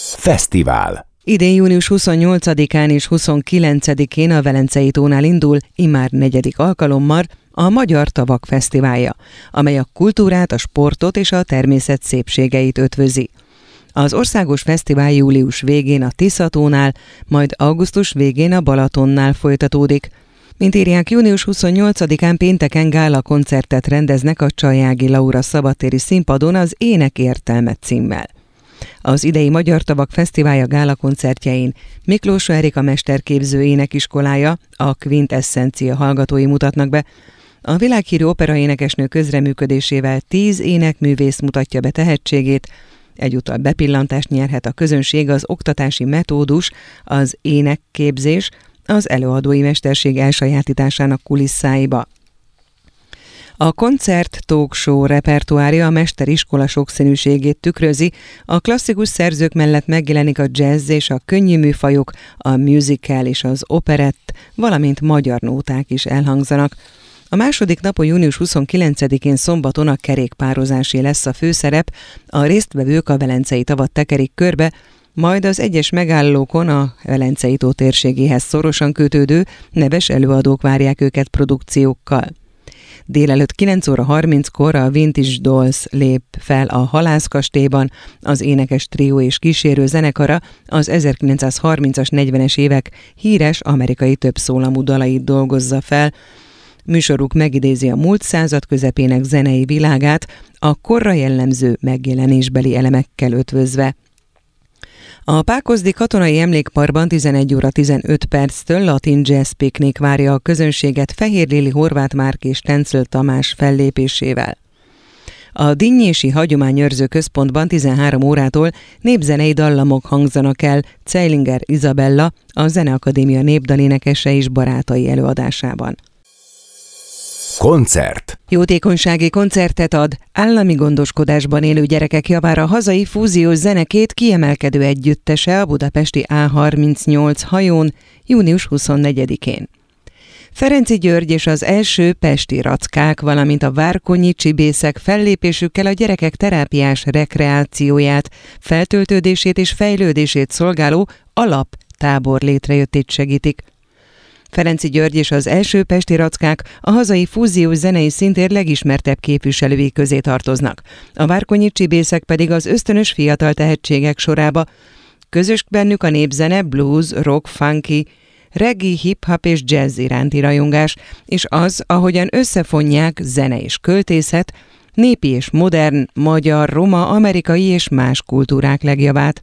Fesztivál. Idén június 28-án és 29-én a Velencei tónál indul, immár 4. alkalommal a Magyar Tavak Fesztiválja, amely a kultúrát, a sportot és a természet szépségeit ötvözi. Az országos fesztivál július végén a Tisza-tónál, majd augusztus végén a Balatonnál folytatódik. Mint írják, június 28-án pénteken gála koncertet rendeznek a Csajági Laura szabadtéri színpadon az Ének értelme címmel. Az idei Magyar Tavak Fesztiválja gála koncertjein Miklós Erika mesterképző énekiskolája, a Quintessencia hallgatói mutatnak be. A világhírű operaénekesnő közreműködésével 10 énekművész mutatja be tehetségét, egyúttal bepillantást nyerhet a közönség az oktatási metódus, az énekképzés, az előadói mesterség elsajátításának kulisszáiba. A koncert talk show repertoárja a mesteriskola sokszínűségét tükrözi, a klasszikus szerzők mellett megjelenik a jazz és a könnyű műfajok, a musical és az operett, valamint magyar nóták is elhangzanak. A második napon június 29-én szombaton a kerékpározásé lesz a főszerep, a résztvevők a Velencei tavat tekerik körbe, majd az egyes megállókon a Velencei tó térségéhez szorosan kötődő neves előadók várják őket produkciókkal. Délelőtt 9 óra 30-kor a Vintage Dolls lép fel a Halászkastélyban, az énekes trió és kísérő zenekara az 1930-as, 40-es évek híres amerikai többszólamú dalait dolgozza fel. Műsoruk megidézi a múlt század közepének zenei világát, a korra jellemző megjelenésbeli elemekkel ötvözve. A Pákozdi Katonai Emlékparkban 11 óra 15 perctől Latin Jazz Picnic várja a közönséget Fehér Lili, Horváth Márk és Tencel Tamás fellépésével. A Dinnyési Hagyományőrző Központban 13 órától népzenei dallamok hangzanak el Zeilinger Izabella, a Zeneakadémia népdalénekese és barátai előadásában. Koncert. Jótékonysági koncertet ad állami gondoskodásban élő gyerekek javára hazai fúziós zenekét kiemelkedő együttese a budapesti A38 hajón június 24-én. Ferenczy György és az első pesti rackák, valamint a várkonyi csibészek fellépésükkel a gyerekek terápiás rekreációját, feltöltődését és fejlődését szolgáló alaptábor létrejöttét segítik. Ferenczy György és az első pesti rackák a hazai fúziós zenei szintér legismertebb képviselői közé tartoznak. A várkonyi csibészek pedig az ösztönös fiatal tehetségek sorába. Közös bennük a népzene, blues, rock, funky, reggae, hip-hop és jazz iránti rajongás, és az, ahogyan összefonják zene és költészet, népi és modern, magyar, roma, amerikai és más kultúrák legjavát.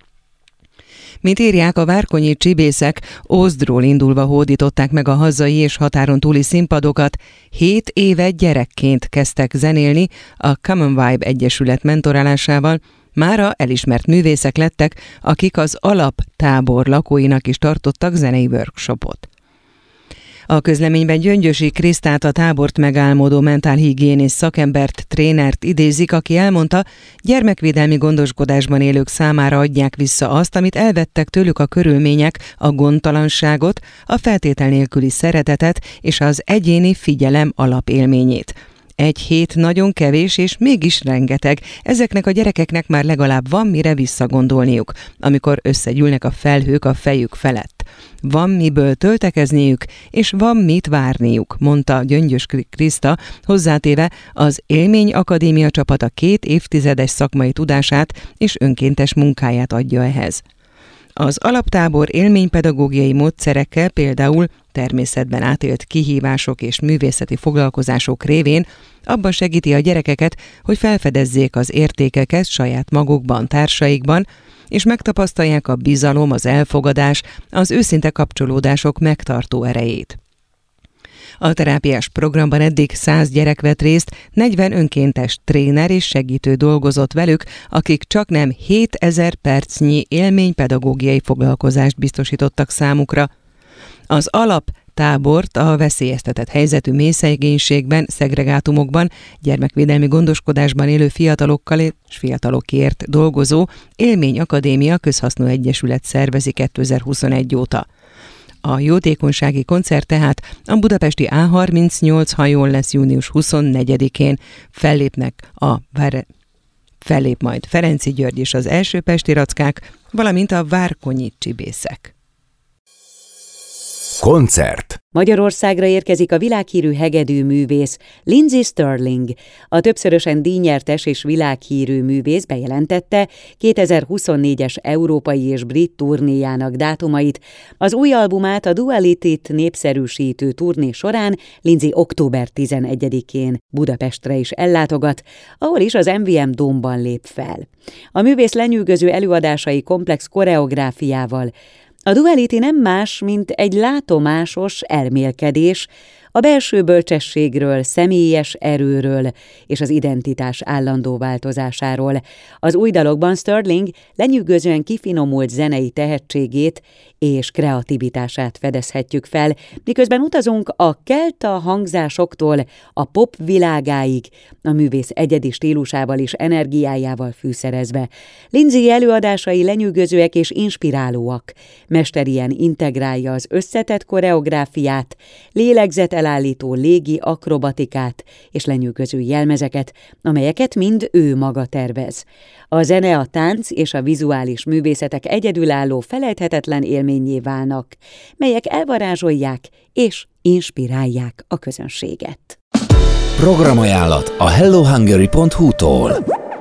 Mint írják, a várkonyi csibészek Ózdról indulva hódították meg a hazai és határon túli színpadokat, 7 éve gyerekként kezdtek zenélni a Common Vibe Egyesület mentorálásával, mára elismert művészek lettek, akik az alaptábor lakóinak is tartottak zenei workshopot. A közleményben Gyöngyösi Krisztát, a tábort megálmodó mentálhigiénész szakembert, trénert idézik, aki elmondta, gyermekvédelmi gondoskodásban élők számára adják vissza azt, amit elvettek tőlük a körülmények, a gondtalanságot, a feltétel nélküli szeretetet és az egyéni figyelem alapélményét. 1 hét nagyon kevés, és mégis rengeteg. Ezeknek a gyerekeknek már legalább van mire visszagondolniuk, amikor összegyűlnek a felhők a fejük felett. Van miből töltekezniük, és van mit várniuk, mondta Gyöngyös Kriszta, hozzátéve az Élmény Akadémia csapata 2 évtizedes szakmai tudását és önkéntes munkáját adja ehhez. Az alaptábor élménypedagógiai módszerekkel, például természetben átélt kihívások és művészeti foglalkozások révén abban segíti a gyerekeket, hogy felfedezzék az értékeket saját magukban, társaikban, és megtapasztalják a bizalom, az elfogadás, az őszinte kapcsolódások megtartó erejét. A terápiás programban eddig 100 gyerek vett részt, 40 önkéntes tréner és segítő dolgozott velük, akik csaknem 7000 percnyi élménypedagógiai foglalkozást biztosítottak számukra. Az alaptábort a veszélyeztetett helyzetű mélyszegénységben, szegregátumokban, gyermekvédelmi gondoskodásban élő fiatalokkal és fiatalokért dolgozó Élmény Akadémia közhasznú egyesület szervezi 2021 óta. A jótékonysági koncert tehát a budapesti A38 hajón lesz június 24-én. Fellép majd Ferenczy György és az első pesti rackák, valamint a várkonyi csibészek. Koncert. Magyarországra érkezik a világhírű hegedű művész Lindsey Stirling. A többszörösen díjnyertes és világhírű művész bejelentette 2024-es európai és brit turnéjának dátumait. Az új albumát, a Duality-t népszerűsítő turné során Lindsey október 11-én Budapestre is ellátogat, ahol is az MVM Dómban lép fel. A művész lenyűgöző előadásai komplex koreográfiával. A Duality nem más, mint egy látomásos elmélkedés a belső bölcsességről, személyes erőről és az identitás állandó változásáról. Az új dalokban Stirling lenyűgözően kifinomult zenei tehetségét és kreativitását fedezhetjük fel, miközben utazunk a kelta hangzásoktól a pop világáig, a művész egyedi stílusával és energiájával fűszerezve. Lindsey előadásai lenyűgözőek és inspirálóak. Mesterien integrálja az összetett koreográfiát, lélegzetelállító légi akrobatikát és lenyűgöző jelmezeket, amelyeket mind ő maga tervez. A zene, a tánc és a vizuális művészetek egyedülálló, felejthetetlen élménnyé válnak, melyek elvarázsolják és inspirálják a közönséget. Programajánlat a hellohungary.hu-tól.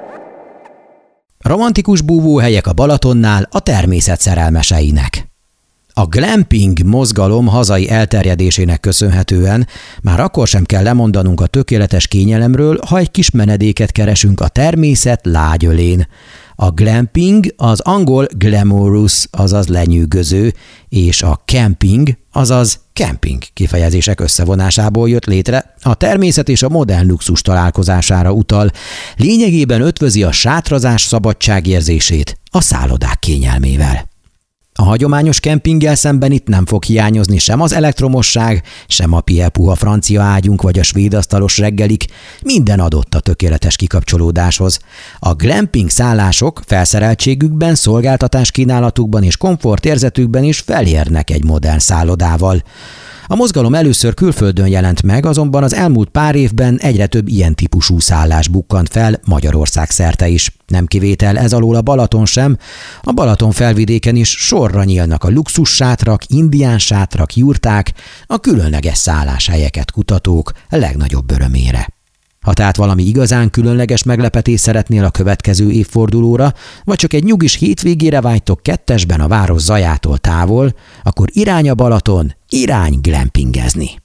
Romantikus búvóhelyek a Balatonnál a természet szerelmeseinek. A glamping mozgalom hazai elterjedésének köszönhetően már akkor sem kell lemondanunk a tökéletes kényelemről, ha egy kis menedéket keresünk a természet lágyölén. A glamping az angol glamorous, azaz lenyűgöző, és a camping, azaz camping kifejezések összevonásából jött létre, a természet és a modern luxus találkozására utal, lényegében ötvözi a sátrazás szabadságérzését a szállodák kényelmével. A hagyományos kempinggel szemben itt nem fog hiányozni sem az elektromosság, sem a pihepuha francia ágyunk vagy a svéd asztalos reggelik, minden adott a tökéletes kikapcsolódáshoz. A glamping szállások felszereltségükben, szolgáltatáskínálatukban és komfortérzetükben is felérnek egy modern szállodával. A mozgalom először külföldön jelent meg, azonban az elmúlt pár évben egyre több ilyen típusú szállás bukkant fel Magyarország szerte is. Nem kivétel ez alól a Balaton sem. A Balaton felvidéken is sorra nyílnak a luxus sátrak, indián sátrak, jurták, a különleges szálláshelyeket kutatók legnagyobb örömére. Ha tehát valami igazán különleges meglepetést szeretnél a következő évfordulóra, vagy csak egy nyugis hétvégére vágytok kettesben a város zajától távol, akkor irány a Balaton, irány glampingezni!